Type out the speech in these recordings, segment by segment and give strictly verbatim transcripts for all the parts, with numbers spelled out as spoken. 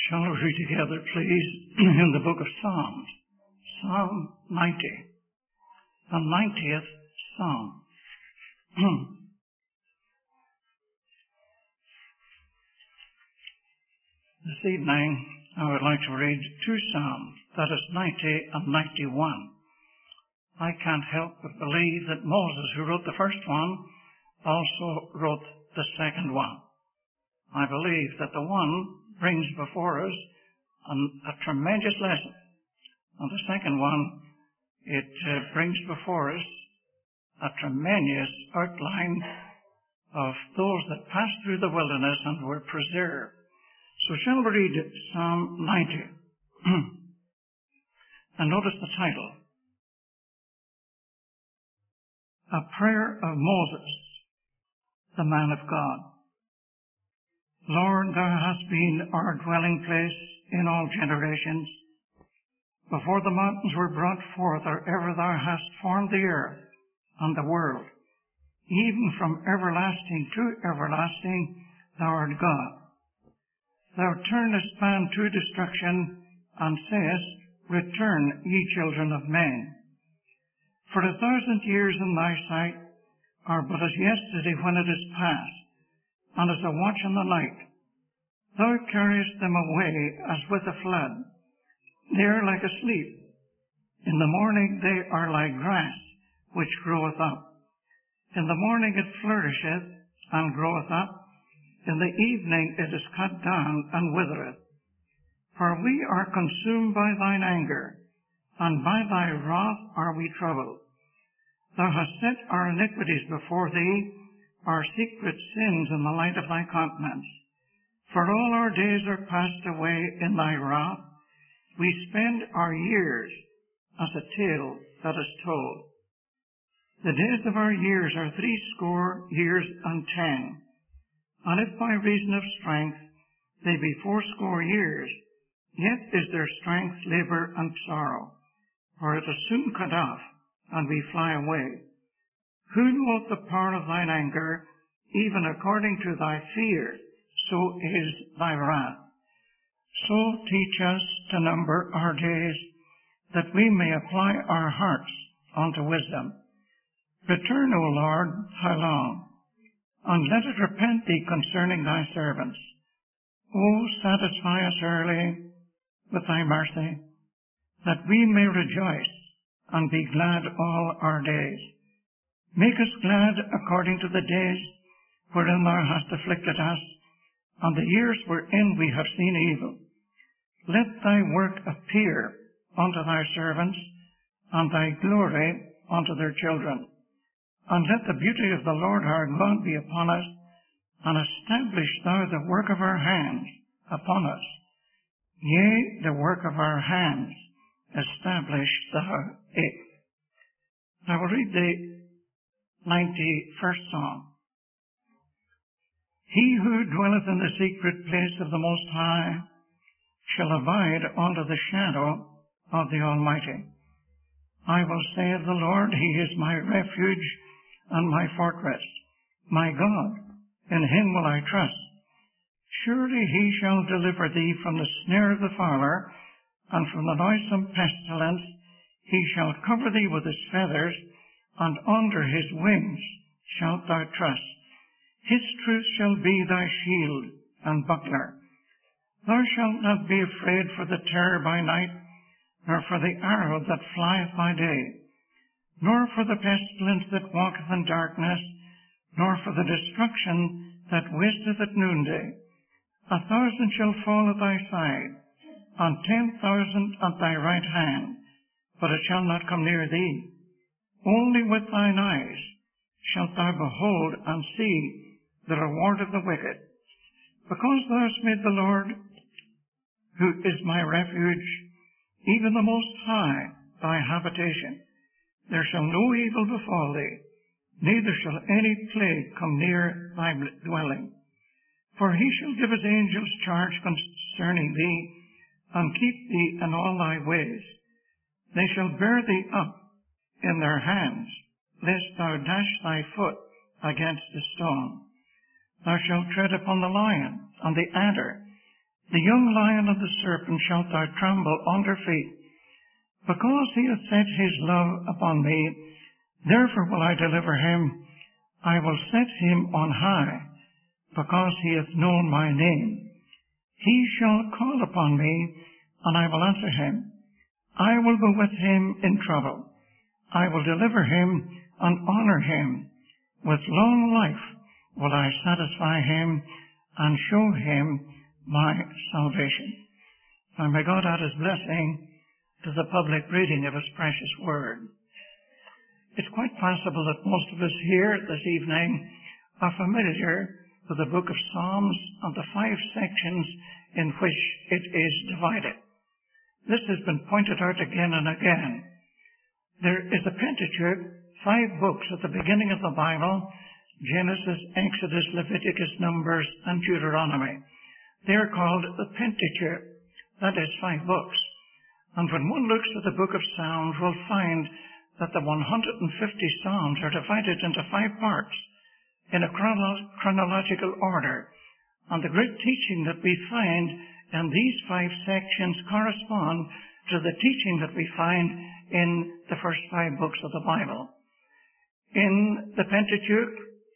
Shall we read together, please, in the book of Psalms, Psalm ninety, the ninetieth Psalm. This evening, I would like to read two Psalms, that is ninety and ninety-one. I can't help but believe that Moses, who wrote the first one, also wrote the second one. I believe that the one brings before us an, a tremendous lesson, and the second one, it uh, brings before us a tremendous outline of those that passed through the wilderness and were preserved. So shall we read Psalm ninety? And notice the title. A Prayer of Moses, the Man of God. Lord, thou hast been our dwelling place in all generations. Before the mountains were brought forth, or ever thou hast formed the earth and the world, even from everlasting to everlasting, thou art God. Thou turnest man to destruction, and sayest, Return, ye children of men. For a thousand years in thy sight are but as yesterday when it is past, and as a watch in the night. Thou carriest them away as with a flood. They are like asleep. In the morning they are like grass, which groweth up. In the morning it flourisheth, and groweth up. In the evening it is cut down, and withereth. For we are consumed by thine anger, and by thy wrath are we troubled. Thou hast set our iniquities before thee, our secret sins in the light of thy countenance. For all our days are passed away in thy wrath. We spend our years as a tale that is told. The days of our years are threescore years and ten. And if by reason of strength they be fourscore years, yet is their strength labour and sorrow, for it is soon cut off, and we fly away. Who knoweth the power of thine anger, even according to thy fear, so is thy wrath. So teach us to number our days, that we may apply our hearts unto wisdom. Return, O Lord, how long? And let it repent thee concerning thy servants. O satisfy us early with thy mercy, that we may rejoice and be glad all our days. Make us glad according to the days wherein thou hast afflicted us, and the years wherein we have seen evil. Let thy work appear unto thy servants, and thy glory unto their children. And let the beauty of the Lord our God be upon us, and establish thou the work of our hands upon us. Yea, the work of our hands establish thou it. I will read the ninety-first Psalm. He who dwelleth in the secret place of the Most High shall abide under the shadow of the Almighty. I will say of the Lord, He is my refuge and my fortress, my God, in Him will I trust. Surely He shall deliver thee from the snare of the fowler, and from the noisome pestilence. He shall cover thee with His feathers, and under His wings shalt thou trust. His truth shall be thy shield and buckler. Thou shalt not be afraid for the terror by night, nor for the arrow that flieth by day, nor for the pestilence that walketh in darkness, nor for the destruction that wasteth at noonday. A thousand shall fall at thy side, and ten thousand at thy right hand, but it shall not come near thee. Only with thine eyes shalt thou behold and see the reward of the wicked. Because thou hast made the Lord, who is my refuge, even the Most High, thy habitation, there shall no evil befall thee, neither shall any plague come near thy dwelling. For he shall give his angels charge concerning thee, and keep thee in all thy ways. They shall bear thee up in their hands, lest thou dash thy foot against a stone. Thou shalt tread upon the lion and the adder. The young lion and the serpent shalt thou trample under feet. Because he hath set his love upon me, therefore will I deliver him. I will set him on high, because he hath known my name. He shall call upon me, and I will answer him. I will be with him in trouble. I will deliver him and honor him. With long life will I satisfy him and show him my salvation. And may God add his blessing to the public reading of his precious word. It's quite possible that most of us here this evening are familiar with the book of Psalms and the five sections in which it is divided. This has been pointed out again and again. There is the Pentateuch, five books at the beginning of the Bible: Genesis, Exodus, Leviticus, Numbers, and Deuteronomy. They are called the Pentateuch. That is five books. And when one looks at the book of Psalms, we'll find that the one hundred fifty Psalms are divided into five parts in a chrono- chronological order. And the great teaching that we find in these five sections correspond to the teaching that we find in the first five books of the Bible. In the Pentateuch,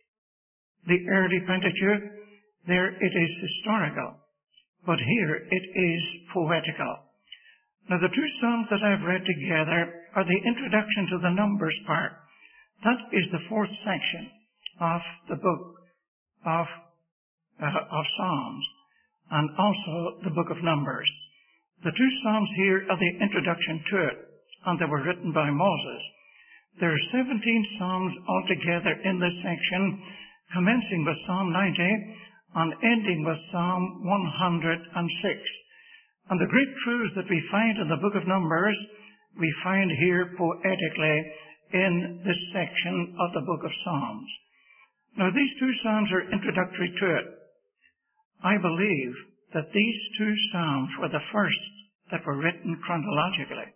the early Pentateuch, there it is historical, but here it is poetical. Now, the two Psalms that I've read together are the introduction to the Numbers part. That is the fourth section of the book of, uh, of Psalms, and also the book of Numbers. The two Psalms here are the introduction to it, and they were written by Moses. There are seventeen Psalms altogether in this section, commencing with Psalm ninety and ending with Psalm one hundred six. And the great truths that we find in the book of Numbers, we find here poetically in this section of the book of Psalms. Now, these two Psalms are introductory to it. I believe that these two Psalms were the first that were written chronologically.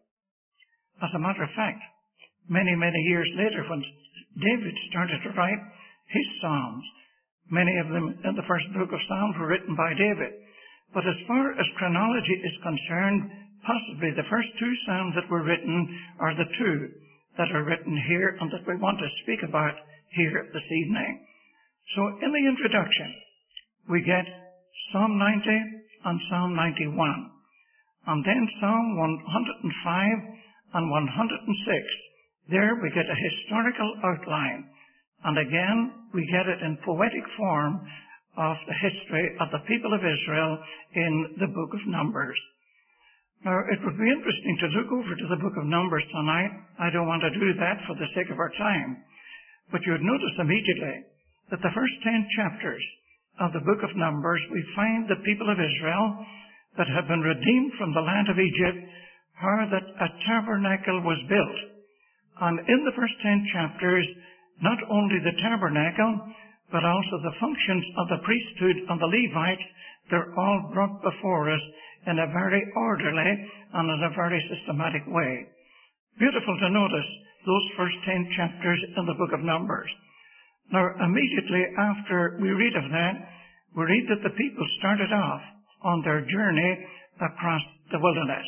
As a matter of fact, many, many years later, when David started to write his Psalms, many of them in the first book of Psalms were written by David. But as far as chronology is concerned, possibly the first two Psalms that were written are the two that are written here and that we want to speak about here this evening. So in the introduction, we get Psalm ninety and Psalm ninety-one, and then Psalm one hundred five and one hundred six. There we get a historical outline, and again we get it in poetic form of the history of the people of Israel in the book of Numbers. Now, it would be interesting to look over to the book of Numbers tonight. I don't want to do that for the sake of our time. But you would notice immediately that the first ten chapters of the book of Numbers, we find the people of Israel that have been redeemed from the land of Egypt, how that a tabernacle was built. And in the first ten chapters, not only the tabernacle, but also the functions of the priesthood and the Levites, they're all brought before us in a very orderly and in a very systematic way. Beautiful to notice those first ten chapters in the book of Numbers. Now, immediately after we read of that, we read that the people started off on their journey across the wilderness.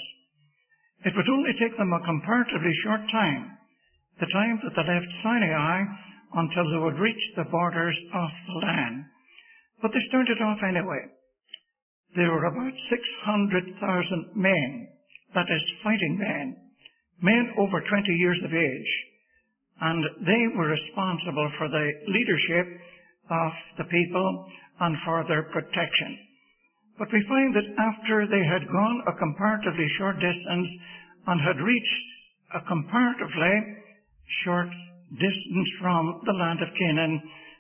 It would only take them a comparatively short time, the time that they left Sinai, until they would reach the borders of the land. But they started off anyway. There were about six hundred thousand men, that is, fighting men, men over twenty years of age, and they were responsible for the leadership of the people and for their protection. But we find that after they had gone a comparatively short distance and had reached a comparatively short distance from the land of Canaan,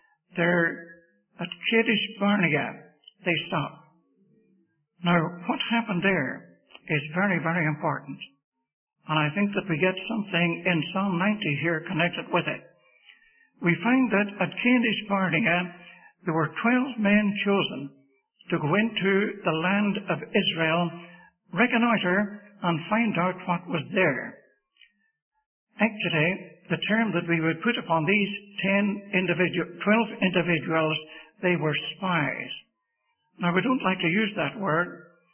there at Kadesh Barnea, they stopped. Now, what happened there is very, very important. And I think that we get something in Psalm ninety here connected with it. We find that at Kadesh Barnea, there were twelve men chosen to go into the land of Israel, reconnoiter, and find out what was there. Actually, the term that we would put upon these ten individual, twelve individuals, they were spies. Now, we don't like to use that word,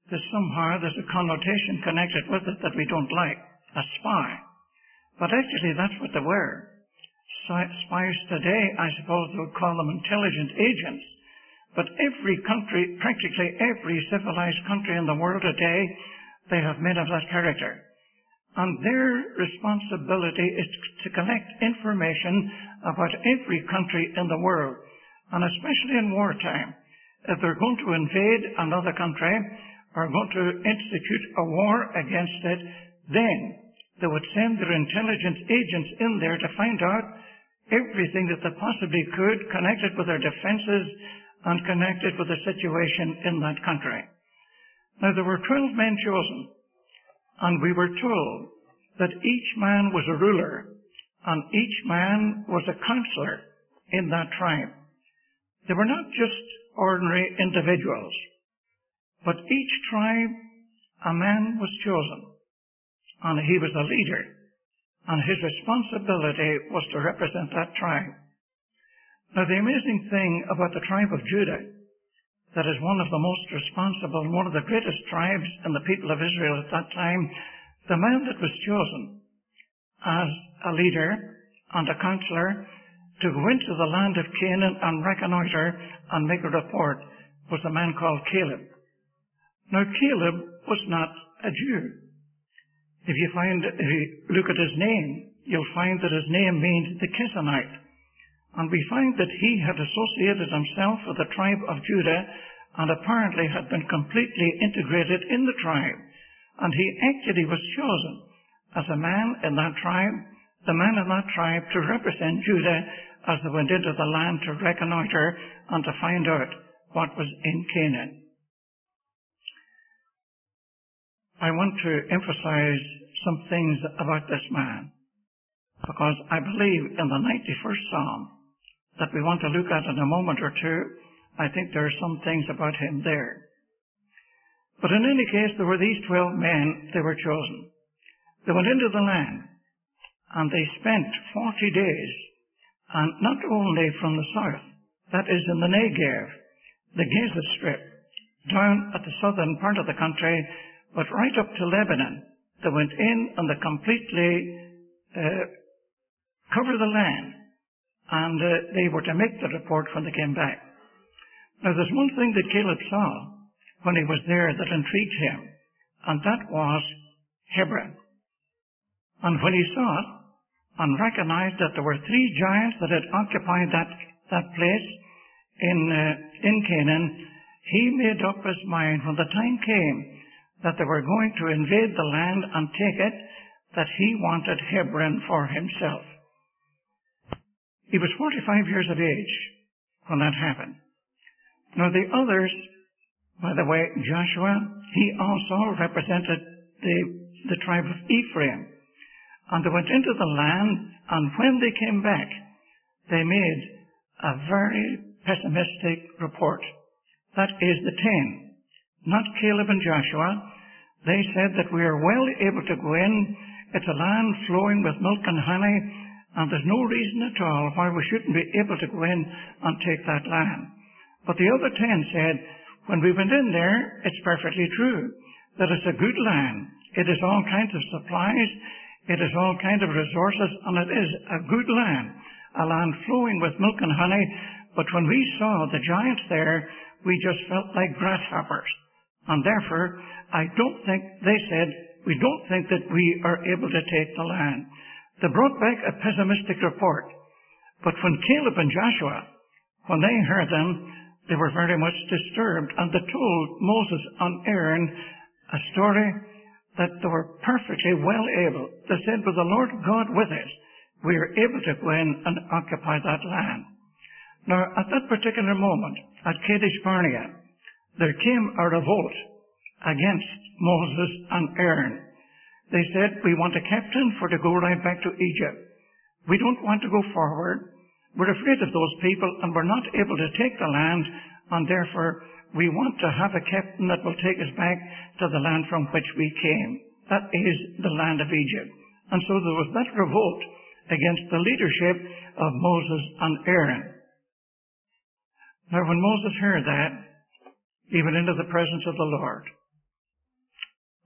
that somehow there's a connotation connected with it that we don't like, a spy. But actually that's what they were. Spies today, I suppose they would call them intelligent agents. But every country, practically every civilized country in the world today, they have men of that character. And their responsibility is to collect information about every country in the world. And especially in wartime. If they're going to invade another country or going to institute a war against it, then they would send their intelligence agents in there to find out everything that they possibly could connected with their defenses and connected with the situation in that country. Now there were twelve men chosen, and we were told that each man was a ruler, and each man was a counselor in that tribe. They were not just ordinary individuals, but each tribe, a man was chosen, and he was a leader, and his responsibility was to represent that tribe. Now the amazing thing about the tribe of Judah, that is one of the most responsible, one of the greatest tribes in the people of Israel at that time, the man that was chosen as a leader and a counselor to go into the land of Canaan and reconnoiter and make a report was a man called Caleb. Now Caleb was not a Jew. If you find, if you look at his name, you'll find that his name means the Kizanite. And we find that he had associated himself with the tribe of Judah and apparently had been completely integrated in the tribe. And he actually was chosen as a man in that tribe, the man in that tribe to represent Judah as they went into the land to reconnoiter and to find out what was in Canaan. I want to emphasize some things about this man, because I believe in the ninety-first Psalm that we want to look at in a moment or two. I think there are some things about him there. But in any case, there were these twelve men, they were chosen. They went into the land, and they spent forty days, and not only from the south, that is in the Negev, the Gaza Strip, down at the southern part of the country, but right up to Lebanon. They went in and they completely uh, covered the land, and uh, they were to make the report when they came back. Now there's one thing that Caleb saw when he was there that intrigued him, and that was Hebron. And when he saw it and recognized that there were three giants that had occupied that, that place in, uh, in Canaan, he made up his mind when the time came that they were going to invade the land and take it, that he wanted Hebron for himself. He was forty-five years of age when that happened. Now the others, by the way, Joshua, he also represented the, the tribe of Ephraim. And they went into the land, and when they came back, they made a very pessimistic report. That is the ten, not Caleb and Joshua. They said that we are well able to go in. It's a land flowing with milk and honey, and there's no reason at all why we shouldn't be able to go in and take that land. But the other ten said, when we went in there, it's perfectly true that it's a good land. It is all kinds of supplies. It is all kinds of resources, and it is a good land, a land flowing with milk and honey. But when we saw the giants there, we just felt like grasshoppers. And therefore, I don't think, they said, we don't think that we are able to take the land. They brought back a pessimistic report. But when Caleb and Joshua, when they heard them, they were very much disturbed, and they told Moses and Aaron a story that they were perfectly well able. They said, with the Lord God with us, we are able to go in and occupy that land. Now, at that particular moment, at Kadesh Barnea, there came a revolt against Moses and Aaron. They said, we want a captain for to go right back to Egypt. We don't want to go forward. We're afraid of those people, and we're not able to take the land, and therefore we want to have a captain that will take us back to the land from which we came. That is the land of Egypt. And so there was that revolt against the leadership of Moses and Aaron. Now when Moses heard that, he went into the presence of the Lord.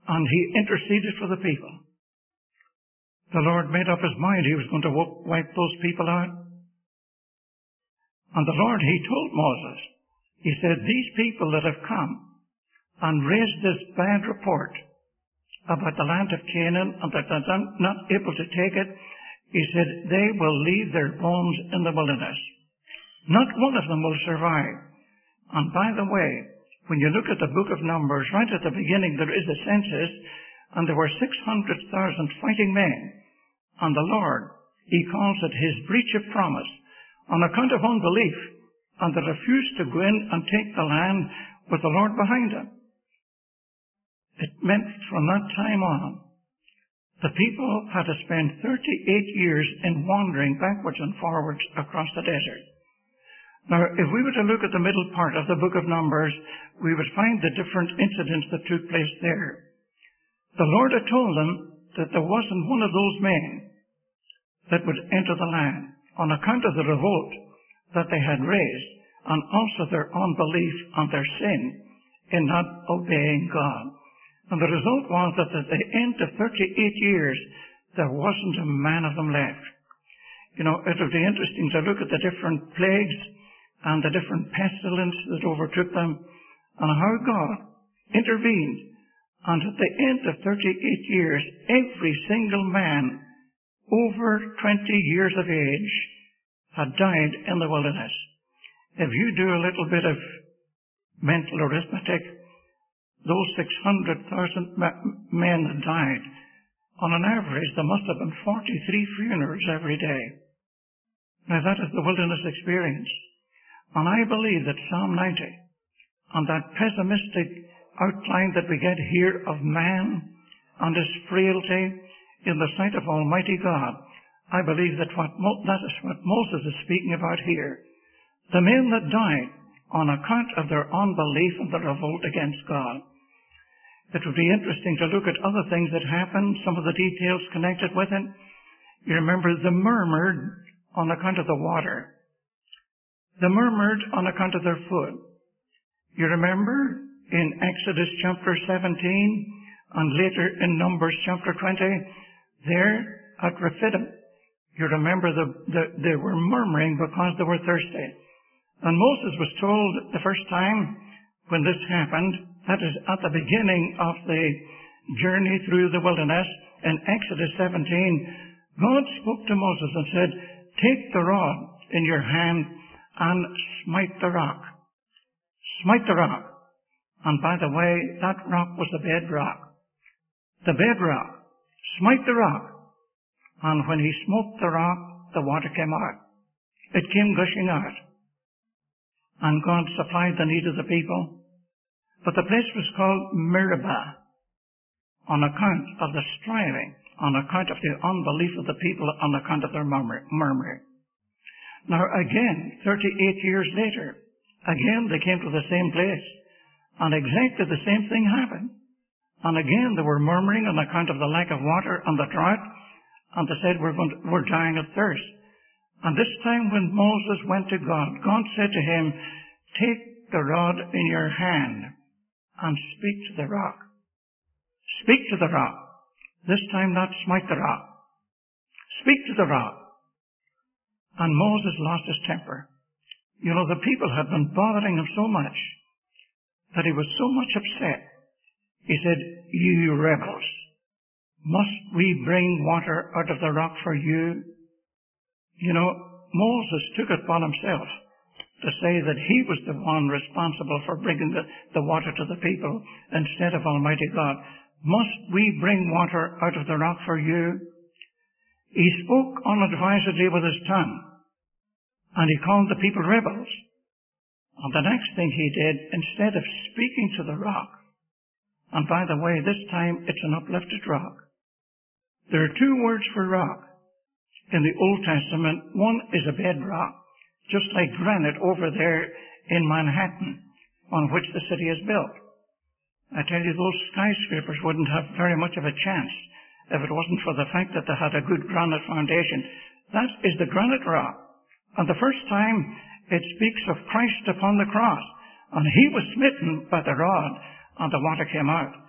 and he interceded for the people. The Lord made up his mind he was going to wipe those people out. And the Lord, he told Moses, he said, these people that have come and raised this bad report about the land of Canaan and that they're not able to take it, he said, they will leave their bones in the wilderness. Not one of them will survive. And by the way, when you look at the book of Numbers, right at the beginning there is a census, and there were six hundred thousand fighting men. And the Lord, he calls it his breach of promise on account of unbelief, and they refused to go in and take the land with the Lord behind them. It meant from that time on, the people had to spend thirty-eight years in wandering backwards and forwards across the desert. Now, if we were to look at the middle part of the book of Numbers, we would find the different incidents that took place there. The Lord had told them that there wasn't one of those men that would enter the land on account of the revolt that they had raised, and also their unbelief and their sin in not obeying God. And the result was that at the end of thirty-eight years, there wasn't a man of them left. You know, it would be interesting to look at the different plagues and the different pestilence that overtook them, and how God intervened. And at the end of thirty-eight years, every single man over twenty years of age had died in the wilderness. If you do a little bit of mental arithmetic, those six hundred thousand men that died, on an average, there must have been forty-three funerals every day. Now that is the wilderness experience. And I believe that Psalm ninety, and that pessimistic outline that we get here of man and his frailty in the sight of Almighty God, I believe that what Mo- that is what Moses is speaking about here. The men that died on account of their unbelief and their revolt against God. It would be interesting to look at other things that happened, some of the details connected with it. You remember they murmured on account of the water. They murmured on account of their food. You remember in Exodus chapter seventeen and later in Numbers chapter twenty, there at Rephidim, you remember the, the, they were murmuring because they were thirsty. And Moses was told the first time when this happened, that is at the beginning of the journey through the wilderness, in Exodus seventeen, God spoke to Moses and said, take the rod in your hand and smite the rock. Smite the rock. And by the way, that rock was the bedrock. The bedrock. Smite the rock. And when he smote the rock, the water came out. It came gushing out. And God supplied the need of the people. But the place was called Meribah on account of the striving, on account of the unbelief of the people, on account of their murmuring. Now again, thirty-eight years later, again they came to the same place, and exactly the same thing happened. And again they were murmuring on account of the lack of water and the drought, and they said, we're, going to, we're dying of thirst. And this time when Moses went to God, God said to him, take the rod in your hand and speak to the rock. Speak to the rock. This time not smite the rock. Speak to the rock. And Moses lost his temper. You know, the people had been bothering him so much that he was so much upset. He said, you rebels, must we bring water out of the rock for you? You know, Moses took it upon himself to say that he was the one responsible for bringing the, the water to the people instead of Almighty God. Must we bring water out of the rock for you? He spoke unadvisedly with his tongue, and he called the people rebels. And the next thing he did, instead of speaking to the rock, and by the way, this time it's an uplifted rock. There are two words for rock in the Old Testament. One is a bedrock, just like granite over there in Manhattan, on which the city is built. I tell you, those skyscrapers wouldn't have very much of a chance if it wasn't for the fact that they had a good granite foundation. That is the granite rock. And the first time it speaks of Christ upon the cross. And he was smitten by the rod, and the water came out.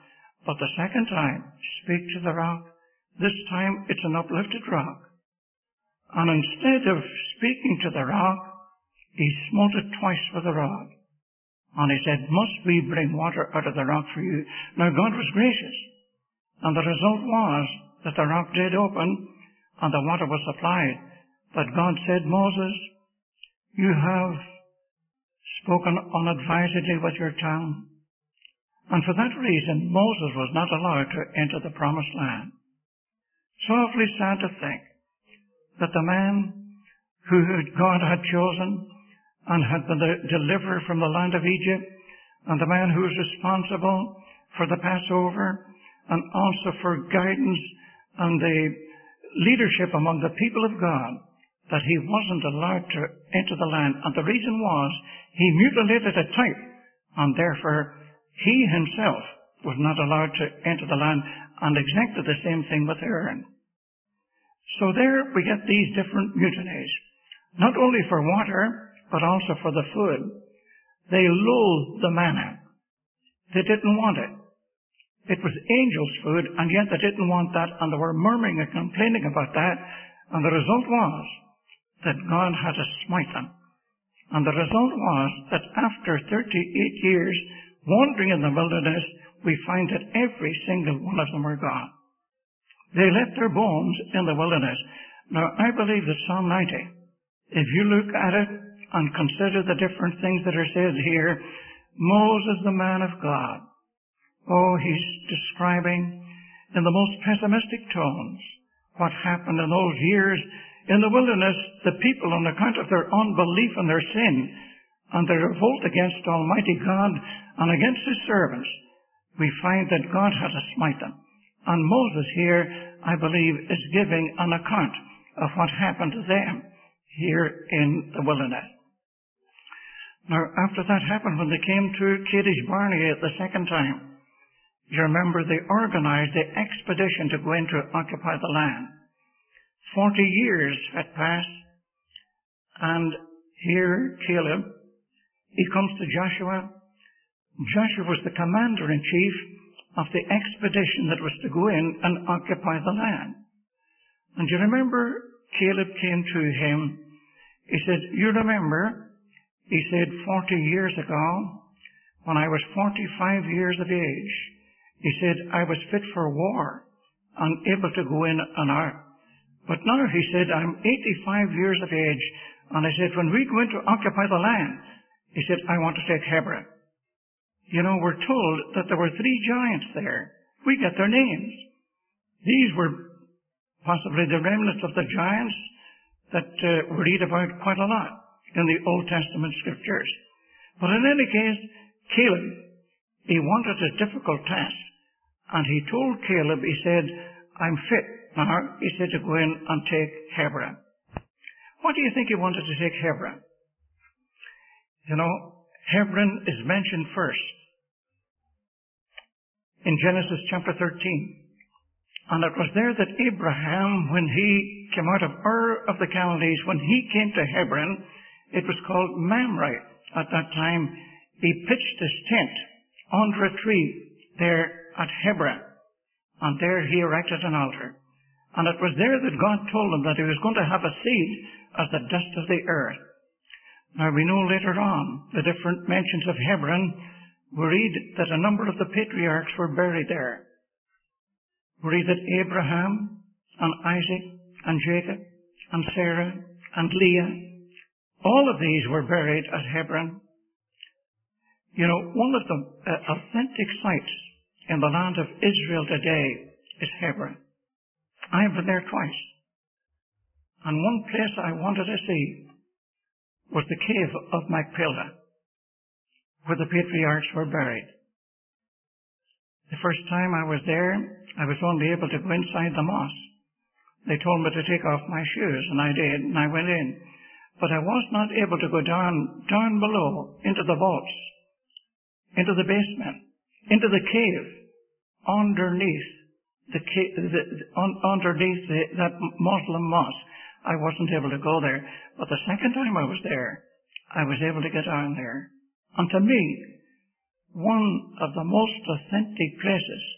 But the second time, speak to the rock. This time it's an uplifted rock. And instead of speaking to the rock, he smote it twice with a rod. And he said, must we bring water out of the rock for you? Now God was gracious. And the result was that the rock did open and the water was supplied. But God said, Moses, you have spoken unadvisedly with your tongue. And for that reason, Moses was not allowed to enter the promised land. So awfully sad to think that the man who God had chosen and had been the deliverer from the land of Egypt, and the man who was responsible for the Passover, and also for guidance and the leadership among the people of God, that he wasn't allowed to enter the land. And the reason was he mutilated a type, and therefore he himself was not allowed to enter the land, and exactly the same thing with Aaron. So there we get these different mutinies, not only for water, but also for the food. They loathed the manna. They didn't want it. It was angels' food, and yet they didn't want that, and they were murmuring and complaining about that, and the result was that God had to smite them. And the result was that after thirty-eight years wandering in the wilderness, we find that every single one of them were gone. They left their bones in the wilderness. Now, I believe that Psalm ninety, if you look at it and consider the different things that are said here, Moses, the man of God, oh, he's describing in the most pessimistic tones what happened in those years in the wilderness. The people, on account of their unbelief and their sin and their revolt against Almighty God and against His servants, we find that God had to smite them. And Moses here, I believe, is giving an account of what happened to them here in the wilderness. Now, after that happened, when they came to Kadesh Barnea the second time, you remember they organized the expedition to go in to occupy the land. Forty years had passed, and here Caleb, he comes to Joshua. Joshua was the commander-in-chief of the expedition that was to go in and occupy the land. And you remember Caleb came to him. He said, you remember, he said, forty years ago, when I was forty-five years of age, he said, I was fit for war and able to go in and out. But now, he said, I'm eighty-five years of age, and I said, when we go in to occupy the land, he said, I want to take Hebron. You know, we're told that there were three giants there. We get their names. These were possibly the remnants of the giants that uh, we read about quite a lot in the Old Testament scriptures. But in any case, Caleb, he wanted a difficult task. And he told Caleb, he said, I'm fit now, he said, to go in and take Hebron. What do you think he wanted to take Hebron? You know, Hebron is mentioned first in Genesis chapter thirteen. And it was there that Abraham, when he came out of Ur of the Chaldees, when he came to Hebron, it was called Mamre. At that time, he pitched his tent under a tree there at Hebron. And there he erected an altar. And it was there that God told him that he was going to have a seed as the dust of the earth. Now we know later on the different mentions of Hebron. We read that a number of the patriarchs were buried there. We read that Abraham and Isaac and Jacob and Sarah and Leah, all of these were buried at Hebron. You know, one of the uh, authentic sites in the land of Israel today is Hebron. I have been there twice. And one place I wanted to see was the cave of Machpelah, where the patriarchs were buried. The first time I was there, I was only able to go inside the mosque. They told me to take off my shoes, and I did, and I went in. But I was not able to go down, down below, into the vaults, into the basement, into the cave, underneath the cave, the, un, underneath the, that Muslim mosque. I wasn't able to go there. But the second time I was there, I was able to get down there. And to me, one of the most authentic places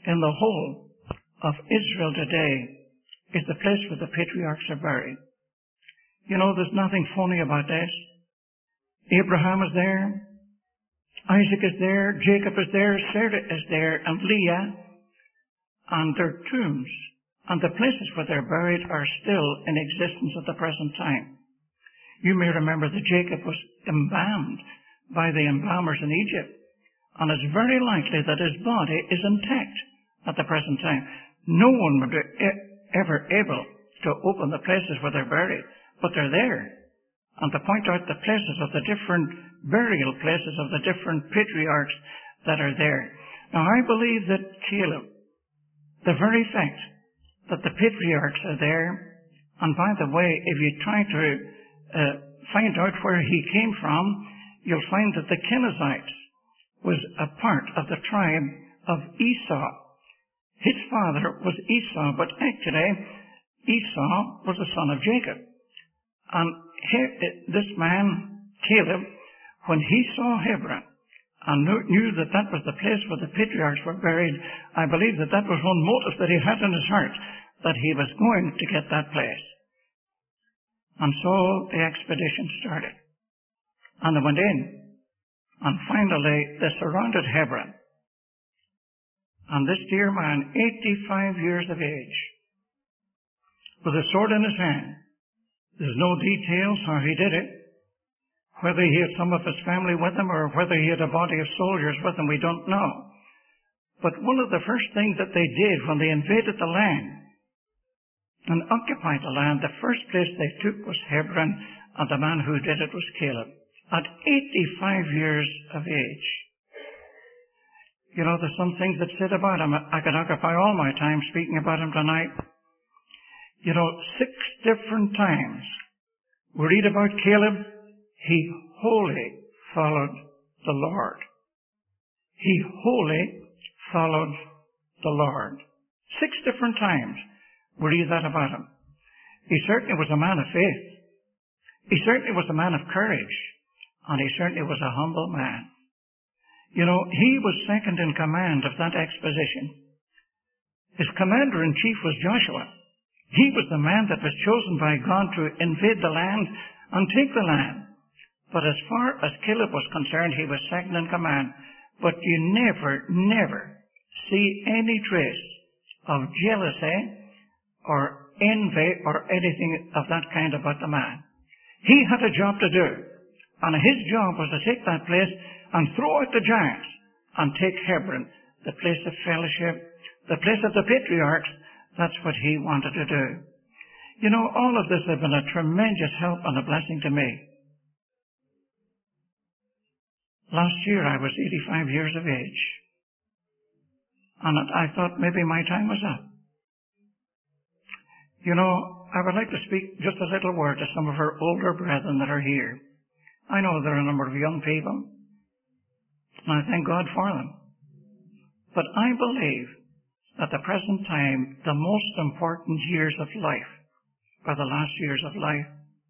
in the whole of Israel today is the place where the patriarchs are buried. You know, there's nothing phony about this. Abraham is there, Isaac is there, Jacob is there, Sarah is there, and Leah, and their tombs and the places where they're buried are still in existence at the present time. You may remember that Jacob was embalmed by the embalmers in Egypt, and it's very likely that his body is intact at the present time. No one would be ever able to open the places where they're buried, but they're there. And to point out the places of the different burial places of the different patriarchs that are there. Now, I believe that Caleb, the very fact that the patriarchs are there, and by the way, if you try to uh, find out where he came from, you'll find that the Kenizzites was a part of the tribe of Esau. His father was Esau, but actually Esau was the son of Jacob. And he, this man, Caleb, when he saw Hebron and knew that that was the place where the patriarchs were buried, I believe that that was one motive that he had in his heart, that he was going to get that place. And so the expedition started. And they went in. And finally, they surrounded Hebron. And this dear man, eighty-five years of age, with a sword in his hand. There's no details how he did it. Whether he had some of his family with him or whether he had a body of soldiers with him, we don't know. But one of the first things that they did when they invaded the land and occupied the land, the first place they took was Hebron, and the man who did it was Caleb, at eighty-five years of age. You know, there's some things that said about him. I could occupy all my time speaking about him tonight. You know, six different times we read about Caleb. He wholly followed the Lord. He wholly followed the Lord. Six different times we read that about him. He certainly was a man of faith. He certainly was a man of courage. And he certainly was a humble man. You know, he was second in command of that expedition. His commander-in-chief was Joshua. He was the man that was chosen by God to invade the land and take the land. But as far as Caleb was concerned, he was second in command. But you never, never see any trace of jealousy or envy or anything of that kind about the man. He had a job to do. And his job was to take that place and throw out the giants and take Hebron, the place of fellowship, the place of the patriarchs. That's what he wanted to do. You know, all of this has been a tremendous help and a blessing to me. Last year I was eighty-five years of age. And I thought maybe my time was up. You know, I would like to speak just a little word to some of our older brethren that are here. I know there are a number of young people, and I thank God for them. But I believe at the present time, the most important years of life are the last years of life.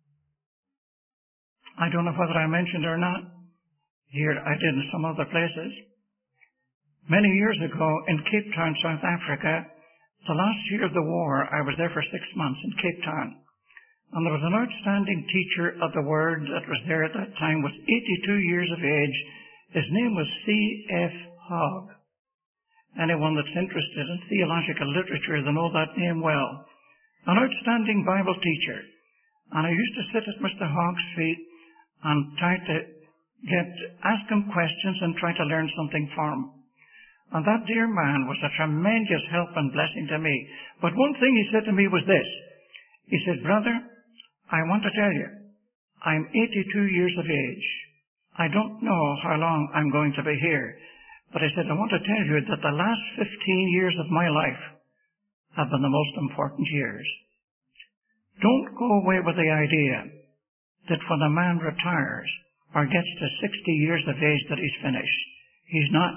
I don't know whether I mentioned or not. Here I did in some other places. Many years ago in Cape Town, South Africa, the last year of the war, I was there for six months in Cape Town. And there was an outstanding teacher of the Word that was there at that time, was eighty-two years of age. His name was C F Hogg. Anyone that's interested in theological literature, they know that name well. An outstanding Bible teacher. And I used to sit at Mister Hogg's feet and try to get, ask him questions and try to learn something from him. And that dear man was a tremendous help and blessing to me. But one thing he said to me was this. He said, "Brother, I want to tell you, I'm eighty-two years of age. I don't know how long I'm going to be here. But I said, I want to tell you that the last fifteen years of my life have been the most important years. Don't go away with the idea that when a man retires or gets to sixty years of age that he's finished. He's not.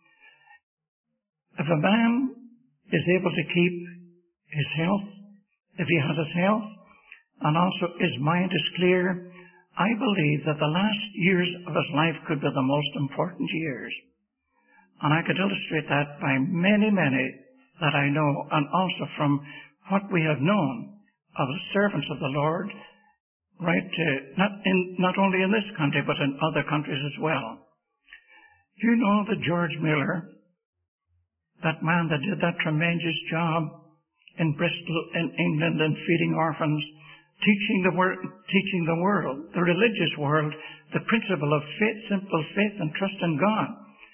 If a man is able to keep his health, if he has his health, and also his mind is clear, I believe that the last years of his life could be the most important years. And I could illustrate that by many, many that I know, and also from what we have known of the servants of the Lord, right to, not in, not only in this country, but in other countries as well. You know that George Mueller, that man that did that tremendous job in Bristol, in England, and feeding orphans, teaching the, wor- teaching the world, the religious world, the principle of faith, simple faith and trust in God.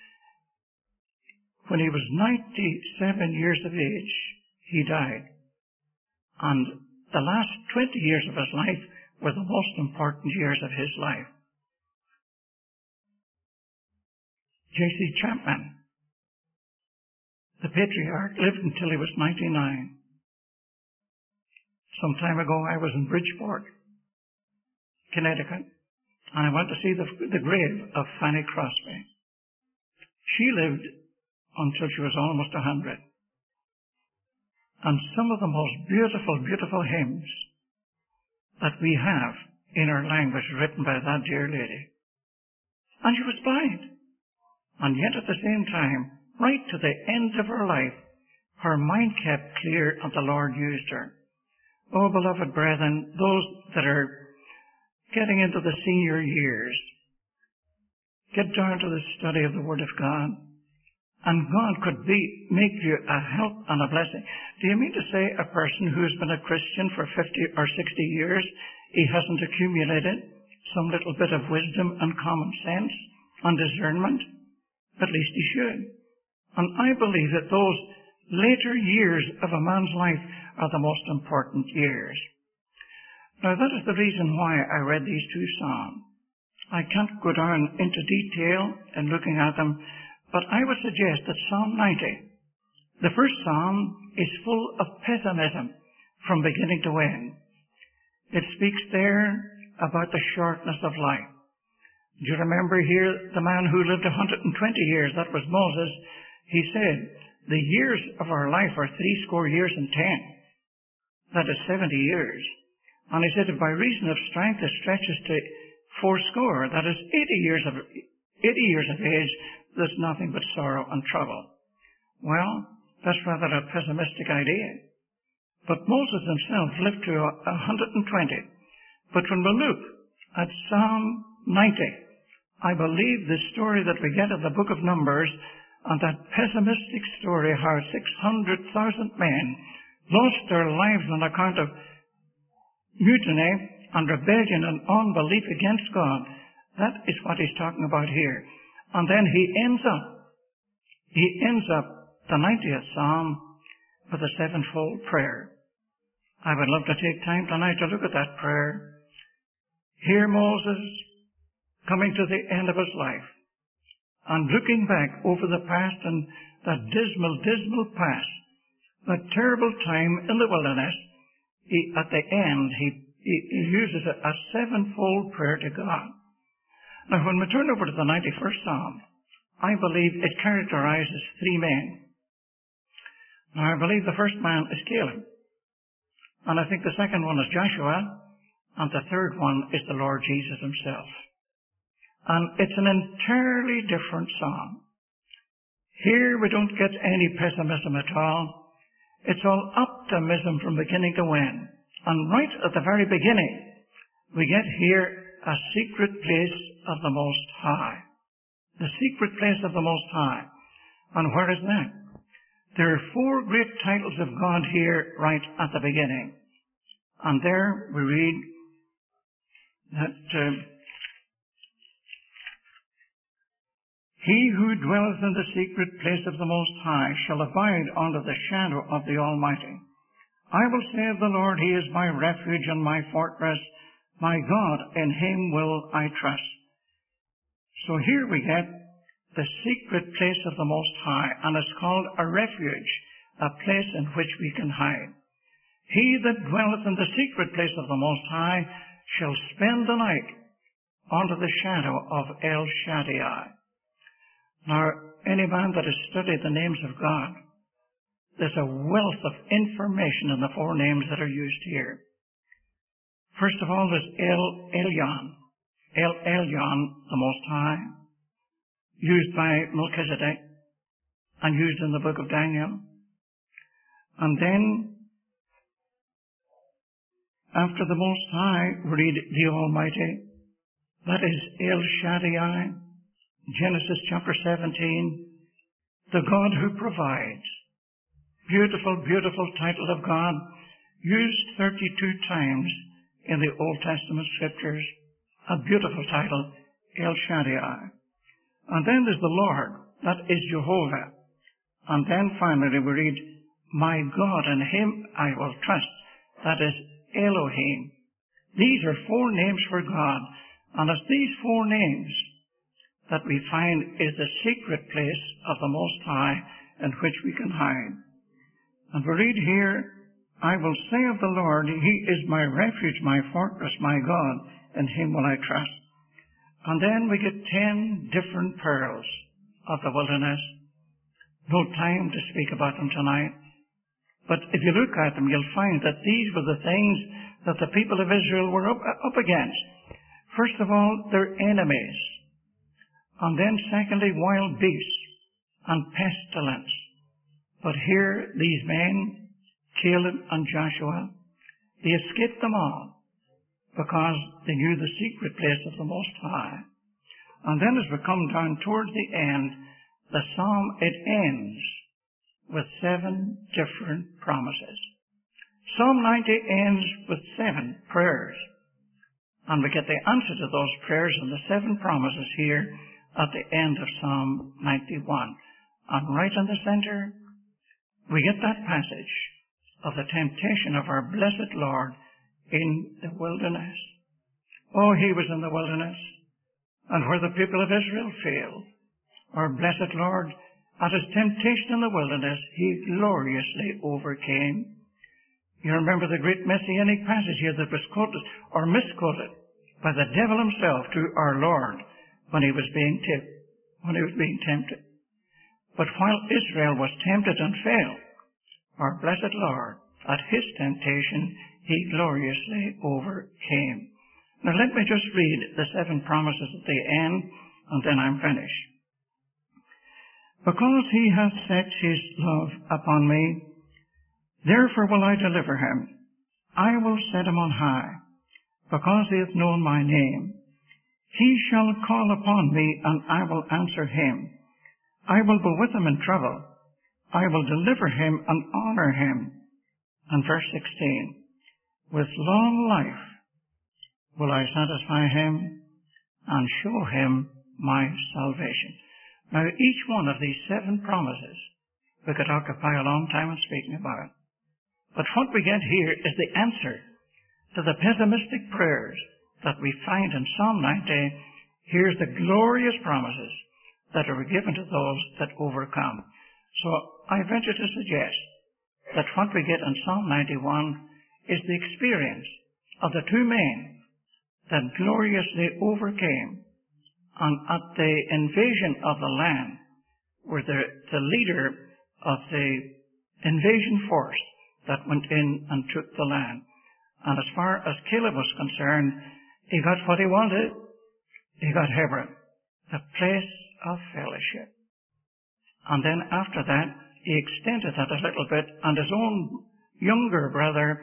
When he was ninety-seven years of age, he died. And the last twenty years of his life were the most important years of his life. J C Chapman, the patriarch, lived until he was ninety-nine. Some time ago, I was in Bridgeport, Connecticut, and I went to see the, the grave of Fanny Crosby. She lived until she was almost a hundred. And some of the most beautiful, beautiful hymns that we have in our language written by that dear lady. And she was blind. And yet at the same time, right to the end of her life, her mind kept clear and the Lord used her. Oh, beloved brethren, those that are getting into the senior years, get down to the study of the Word of God, and God could be, make you a help and a blessing. Do you mean to say a person who's been a Christian for fifty or sixty years, he hasn't accumulated some little bit of wisdom and common sense and discernment? At least he should. And I believe that those later years of a man's life are the most important years. Now that is the reason why I read these two psalms. I can't go down into detail in looking at them, but I would suggest that Psalm ninety, the first psalm, is full of pessimism from beginning to end. It speaks there about the shortness of life. Do you remember here the man who lived one hundred twenty years? That was Moses. He said, the years of our life are three score years and ten. That is seventy years. And he said, if by reason of strength it stretches to fourscore, that is eighty years of eighty years of age, there's nothing but sorrow and trouble. Well, that's rather a pessimistic idea. But Moses himself lived to one hundred twenty. But when we look at Psalm ninety, I believe the story that we get in the book of Numbers, and that pessimistic story how six hundred thousand men lost their lives on account of mutiny and rebellion and unbelief against God, that is what he's talking about here. And then he ends up, he ends up the ninetieth Psalm with a sevenfold prayer. I would love to take time tonight to look at that prayer. Here Moses, coming to the end of his life, and looking back over the past and that dismal, dismal past, that terrible time in the wilderness, he, at the end, he, he, he uses a, a sevenfold prayer to God. Now, when we turn over to the ninety-first Psalm, I believe it characterizes three men. Now, I believe the first man is Caleb, and I think the second one is Joshua, and the third one is the Lord Jesus himself. And it's an entirely different psalm. Here we don't get any pessimism at all. It's all optimism from beginning to end. And right at the very beginning, we get here a secret place of the Most High. The secret place of the Most High. And where is that? There are four great titles of God here right at the beginning. And there we read that uh, he who dwelleth in the secret place of the Most High shall abide under the shadow of the Almighty. I will say of the Lord, he is my refuge and my fortress. My God, in him will I trust. So here we get the secret place of the Most High, and it's called a refuge, a place in which we can hide. He that dwelleth in the secret place of the Most High shall spend the night under the shadow of El Shaddai. Now, any man that has studied the names of God, there's a wealth of information in the four names that are used here. First of all, there's El Elyon, El Elyon, the Most High, used by Melchizedek. and used in the book of Daniel. And then, after the Most High, read the Almighty. That is El Shaddai, Genesis chapter seventeen, the God who provides. Beautiful, beautiful title of God, used thirty-two times in the Old Testament scriptures. A beautiful title, El Shaddai. And then there's the Lord, that is Jehovah. And then finally we read, my God, in Him I will trust, that is Elohim. These are four names for God, and it's these four names that we find is the secret place of the Most High in which we can hide. And we read here, I will say of the Lord, He is my refuge, my fortress, my God, in Him will I trust. And then we get ten different pearls of the wilderness. No time to speak about them tonight. But if you look at them, you'll find that these were the things that the people of Israel were up, up against. First of all, their enemies. And then secondly, wild beasts and pestilence. But here, these men, Caleb and Joshua, they escaped them all because they knew the secret place of the Most High. And then as we come down towards the end, the psalm, it ends with seven different promises. Psalm ninety ends with seven prayers. And we get the answer to those prayers and the seven promises here at the end of Psalm ninety-one. And right in the center, we get that passage of the temptation of our blessed Lord in the wilderness. Oh, He was in the wilderness, and where the people of Israel failed, our blessed Lord, at His temptation in the wilderness, He gloriously overcame. You remember the great messianic passage here that was quoted or misquoted by the devil himself to our Lord when He was being tempted. When He was being tempted. But while Israel was tempted and failed, our blessed Lord, at His temptation, He gloriously overcame. Now let me just read the seven promises at the end, and then I'm finished. Because He hath set His love upon me, therefore will I deliver him. I will set him on high, because he hath known my name. He shall call upon me, and I will answer him. I will go with him in trouble. I will deliver him and honor him. And verse sixteen, with long life will I satisfy him and show him my salvation. Now, each one of these seven promises we could occupy a long time in speaking about. But what we get here is the answer to the pessimistic prayers that we find in Psalm ninety. Here's the glorious promises that are given to those that overcome. So I venture to suggest that what we get in Psalm ninety-one is the experience of the two men that gloriously overcame, and at the invasion of the land were the, the leader of the invasion force that went in and took the land. And as far as Caleb was concerned, he got what he wanted. He got Hebron, the place of fellowship. And then after that, he extended that a little bit, and his own younger brother,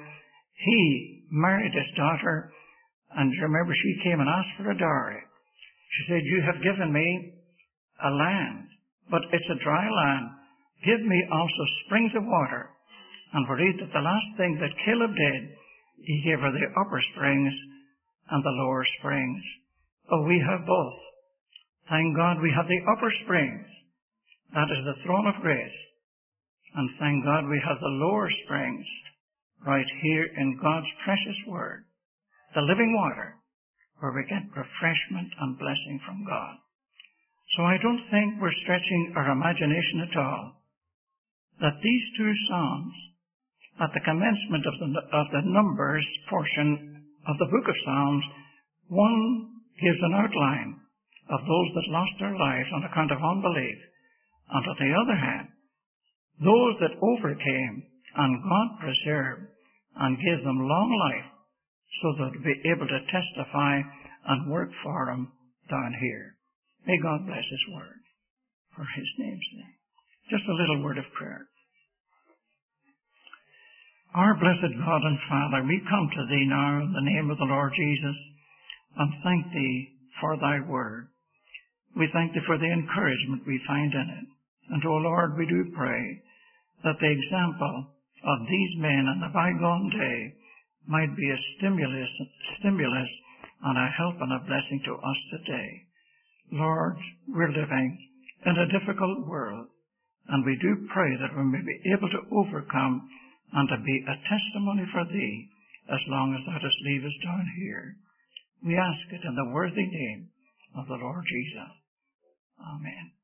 he married his daughter, and remember, she came and asked for a dowry. She said, you have given me a land, but it's a dry land. Give me also springs of water. And we read that the last thing that Caleb did, he gave her the upper springs and the lower springs. Oh, we have both. Thank God we have the upper springs. That is the throne of grace. And thank God we have the lower springs right here in God's precious word, the living water, where we get refreshment and blessing from God. So I don't think we're stretching our imagination at all that these two Psalms, at the commencement of the, of the Numbers portion of the book of Psalms, one gives an outline of those that lost their lives on account of unbelief, and on the other hand, those that overcame and God preserved and gave them long life so that they'd be able to testify and work for Him down here. May God bless His word for His name's sake. Just a little word of prayer. Our blessed God and Father, we come to Thee now in the name of the Lord Jesus and thank Thee for Thy word. We thank Thee for the encouragement we find in it. And, O Lord, we do pray that the example of these men in the bygone day might be a stimulus, stimulus and a help and a blessing to us today. Lord, we're living in a difficult world, and we do pray that we may be able to overcome and to be a testimony for Thee as long as Thou dost leave us down here. We ask it in the worthy name of the Lord Jesus. Amen.